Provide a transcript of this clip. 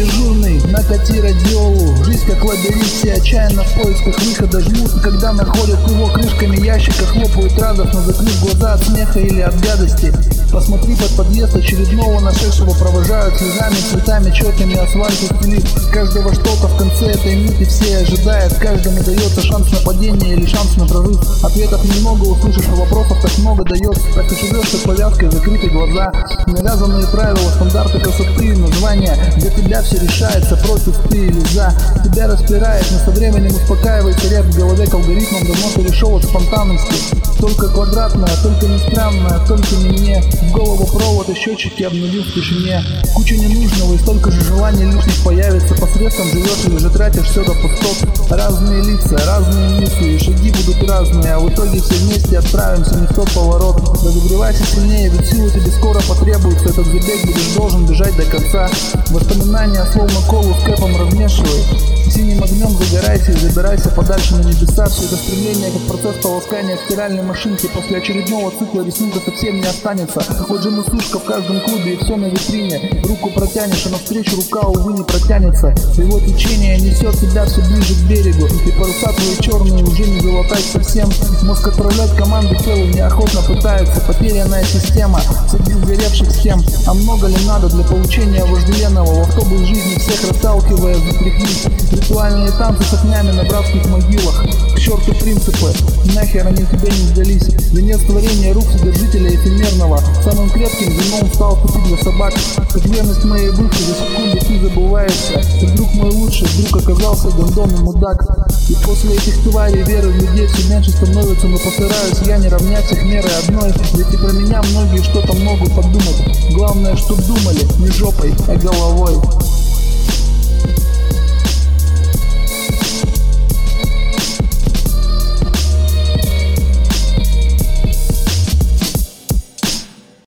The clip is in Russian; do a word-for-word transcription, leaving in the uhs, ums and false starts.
дежурный, накати радиолу. Жизнь как лабиринт, все отчаянно в поисках выхода жмут. И когда находят его крышками ящика, хлопают радостно, закрыв глаза от смеха или от гадости. Посмотри под подъезд очередного нашедшего, провожают слезами, цветами, четками асфальт устелив. Каждого что-то в конце этой минуты все ожидают. Каждому дается шанс на падение или шанс на прорыв. Ответов немного услышишь, а вопросов так много дается. Так и живешь с повязкой, закрыты глаза. Навязанные правила, стандарты красоты, названия. Для тебя все решается, против ты или за. Тебя распирает, но со временем успокаивается ряд в голове к алгоритмам. Давно перешел от спонтанности. Только квадратная, только не странная, только не мне. В голову провод и счетчики обновил в тишине. Куча ненужного и столько же желаний лишних появится. Посредством живешь или же тратишь все до пустот. Разные лица, разные мысли, шаги будут разные, а в итоге все вместе отправимся не в тот поворот. Разогревайся сильнее, ведь силы тебе скоро потребуется. Этот забег будешь должен бежать до конца. Воспоминания словно колу с кэпом размешивай. Синим огнем загорайся и забирайся подальше на небеса. Все это стремление, как процесс полоскания в стиральной машинке. После очередного цикла рисунка совсем не останется. Вот же мусушка в каждом клубе и все на витрине. Руку протянешь, а навстречу рука, увы, не протянется. Его течение несет тебя все ближе к берегу. И паруса твои черные уже не залатать совсем. Мозг отправлять команды телу неохотно пытается. Потерянная система среди сгоревших схем. А много ли надо для получения вожделенного? В автобус жизни всех расталкивая, затряхнись. Ритуальные танцы с огнями на братских могилах. К черту принципы, нахер они тебе не сдались. Венец творения рук Вседержителя эфемерного. Самым крепким вином стал купить для собак. Как верность моей бывшей, за секунду ты забываешься. И вдруг мой лучший друг оказался гондон и мудак. И после этих тварей веры в людей все меньше становится. Но постараюсь я не равнять их мерой одной. Ведь и про меня многие что-то могут подумать. Главное, чтоб думали не жопой, а головой.